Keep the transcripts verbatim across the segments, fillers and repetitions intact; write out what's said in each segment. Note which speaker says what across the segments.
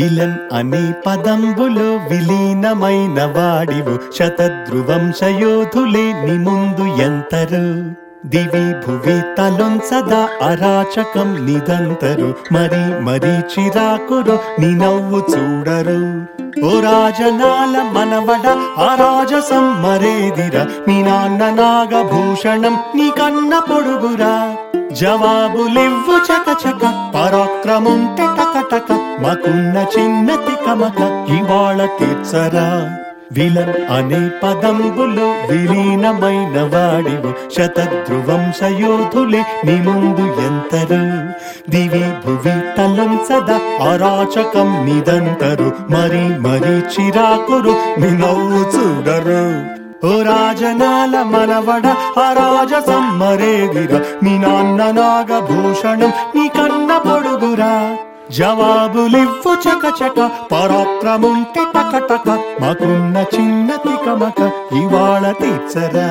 Speaker 1: villain అనే పదంబులో విలీనమైన వాడివు శతద్రువంశయోధులే ని ముందు ఎంతరు దివి భువి తలొంసదా అరాచకం నిదంతరు మరి మరి చిరాకురు ని నవ్వు చూడరు ఓ రాజనాల మనవడ ఆ రాజసం మరేదిరా మీ నాన్న నాగభూషణం నీ కన్న పొడుగురా జవాబులివ్వు చకచక పరాక్రముంటే టకటక మాకున్న చిన్నతి కమక ఇవాళ తీర్చరా విలన్ అనే పదంబులో విలీనమైన వాడివు శతద్రువంశయోధులే నీ ముందు ఎంతరు దివి భువి తలంసదా అరాచకం నిదంతరు మరి మరి చిరాకురు ని నవ్వు చూడరు ఓ రాజనాల మనవడ ఆ రాజసం మరేదిరా మీ నాన్న నాగభూషణం నీ కన్న పొడుగురా జవాబులివ్వు చకచక పరాక్రముంటే టకటక మాకున్న చిన్నతి కమక ఇవాళ తీర్చరా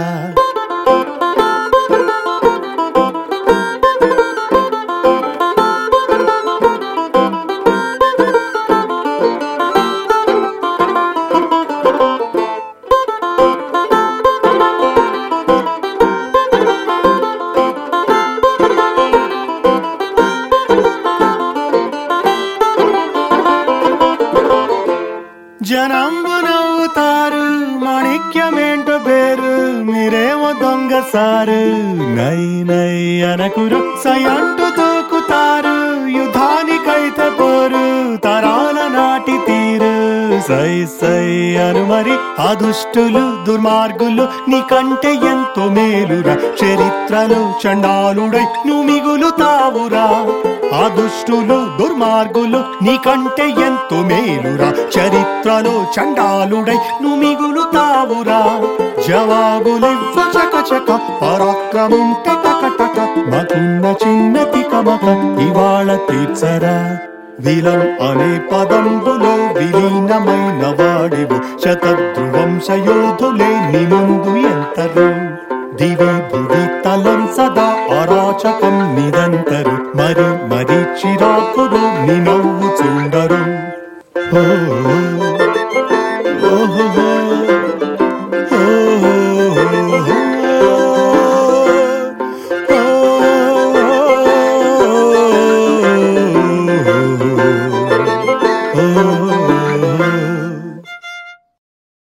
Speaker 1: జనంబు నవ్వుతారు మాణిక్యమేంటో పేరు మీరేమో దొంగ సారు నై నై అనకురు సయంటు తోకుతారు యుద్ధానికైతే పోరు తరాల నాటి తీరు సై సై అను మరి అదుష్టులు దుర్మార్గులు నీకంటే ఎంతో మేలురా చరిత్రలో చండాలుడై నువ్వు మిగులుతావురా అదుష్టులు దుర్మార్గులు నీకంటే ఎంతో మేలురా చరిత్రలో చండాలుడై నువ్వు మిగులుతావురా జవాబులివ్వు చకచక పరాక్రముంటే టకటక మాకున్న చిన్నతి కమక ఇవాళ తీర్చరా విలన్ అనే పదంబులో విలీనమైన వాడివు శతద్రువంశయోధులే ని ముందు ఎంతరు దివి భువి తలంసదా అరాచకం నిదంతరు మరి మరి చిరాకురు ని నవ్వు చూడరు ఓ